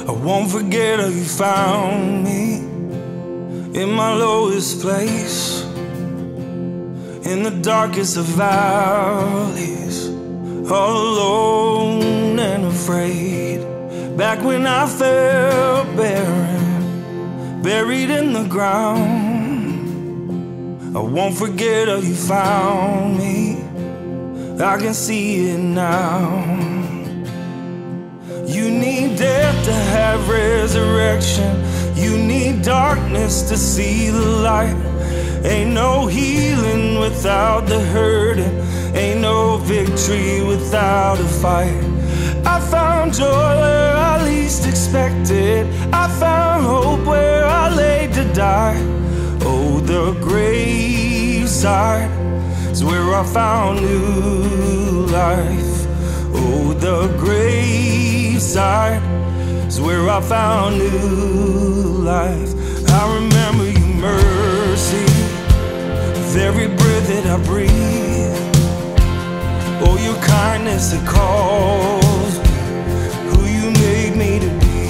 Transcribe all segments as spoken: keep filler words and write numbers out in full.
I won't forget how you found me in my lowest place, in the darkest of valleys, all alone and afraid. Back when I felt barren, buried in the ground, I won't forget how you found me. I can see it now. You need death to have resurrection. You need darkness to see the light. Ain't no healing without the hurting. Ain't no victory without a fight. I found joy where I least expected. I found hope where I laid to die. Oh, the graveside is where I found new life. Oh, the graveside is where I found new life. I remember your mercy with every breath that I breathe. Oh, your kindness that calls me who you made me to be.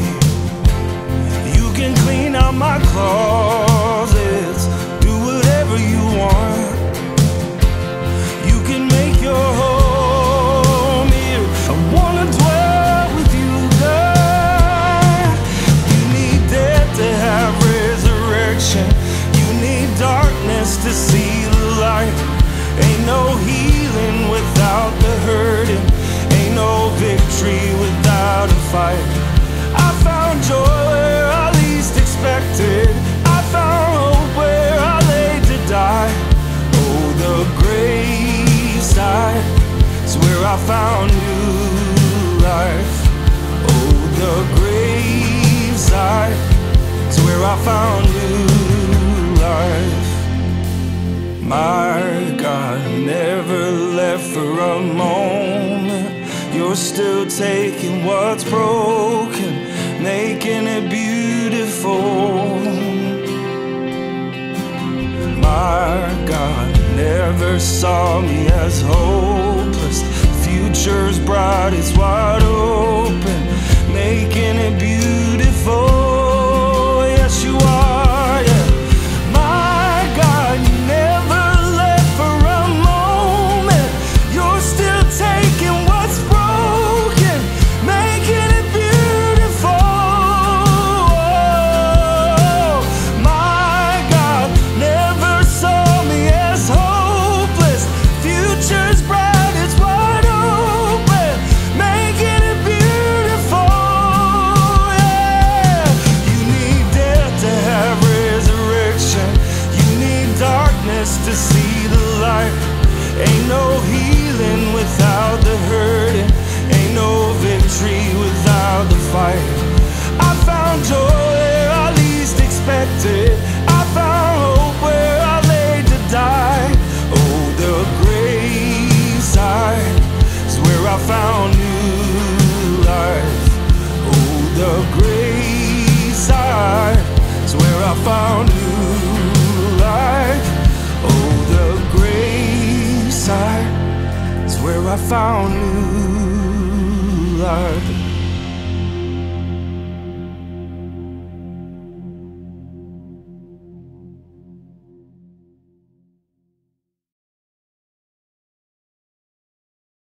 You can clean out my closets, do whatever you want. You can make your home here. I wanna dwell with you, God. You need death to have resurrection. You need darkness to see the light. Ain't no healing without the hurting. Ain't no victory without a fight. I found joy where I least expected. I found hope where I laid to die. Oh, the graveside is where I found new life. Oh, the graveside is where I found new life. My God, never left for a moment. You're still taking what's broken, making it beautiful. My God, never saw me as hopeless. Future's bright, it's wide open, making it beautiful. Yes, you are, yeah. My God, you never left for a moment. You're still taking what's broken, making it beautiful. My God, never saw me as hopeless. Future's bright, it's wide open, making it beautiful. Yeah. You need death to have resurrection. You need darkness to see the light. Ain't no healing without the hurting. Ain't no victory without the fight. I found joy where I least expected. I found hope where I laid to die. Oh, the graveside is where I found new life. Oh, the graveside is where I found new life. Oh, the graveside is where I found new life.